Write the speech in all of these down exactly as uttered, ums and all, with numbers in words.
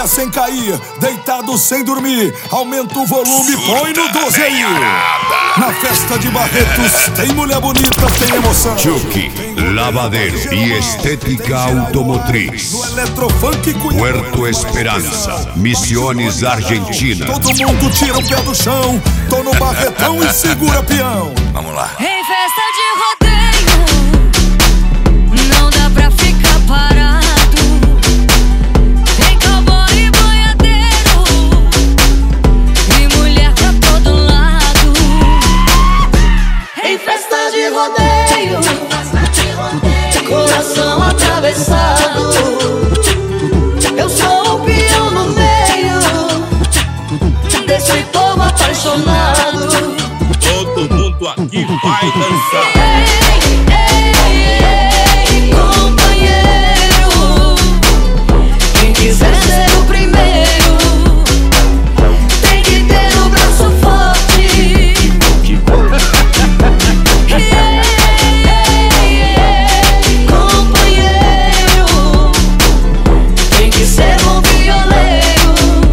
pé sem cair, deitado sem dormir. Aumenta o volume, põe no doze aí. Na festa de Barretos tem mulher bonita, tem emoção. Chucky, lavadeiro e estética automotriz. No Eletrofunk Cunha, Puerto Esperança, Misiones, Argentina. todo mundo tira o pé do chão. Tô no Barretão e segura peão. Vamos lá. Em festa de rodeio, não dá pra ficar parado. Tem cowboy e boiadeiro e mulher pra todo lado. Em festa de rodeio, coração atravessado. Eu sou o peão no meio desse povo apaixonado. Todo mundo aqui vai dançar. Ei, ei, ei, companheiro, quem quiser ser o primeiro tem que ter o braço forte. Ei, ei, ei, companheiro, tem que ser um violeiro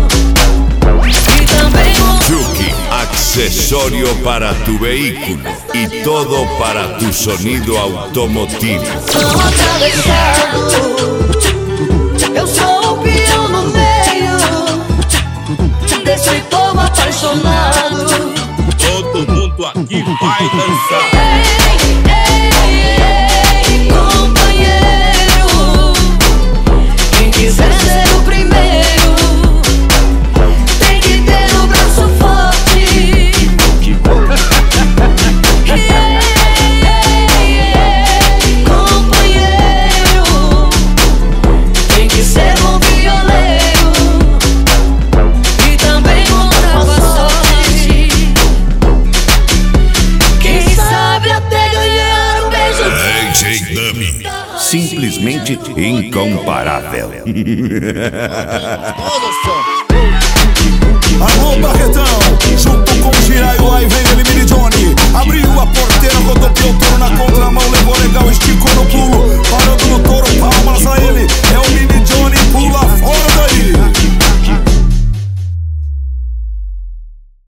e também um Chucky, accesorio para tu vehículo y todo para tu sonido automotivo. coração atravessado. Eu sou o peão no meio desse povo apaixonado. Todo mundo aqui vai dançar. Ei, ei, ei, companheiro, quem quiser ser o primeiro tem que ter o braço forte. Ei, ei, ei, companheiro, tem que ser um violeiro e também contar com a sorte. Quem sabe até ganhar um beijo. D J Dummy, simplesmente incomparável. Alô Barretão, junto com o Giraio, aí vem ele, Mini Johnny. Abriu a porteira, rodopiou, tô na contramão, levou legal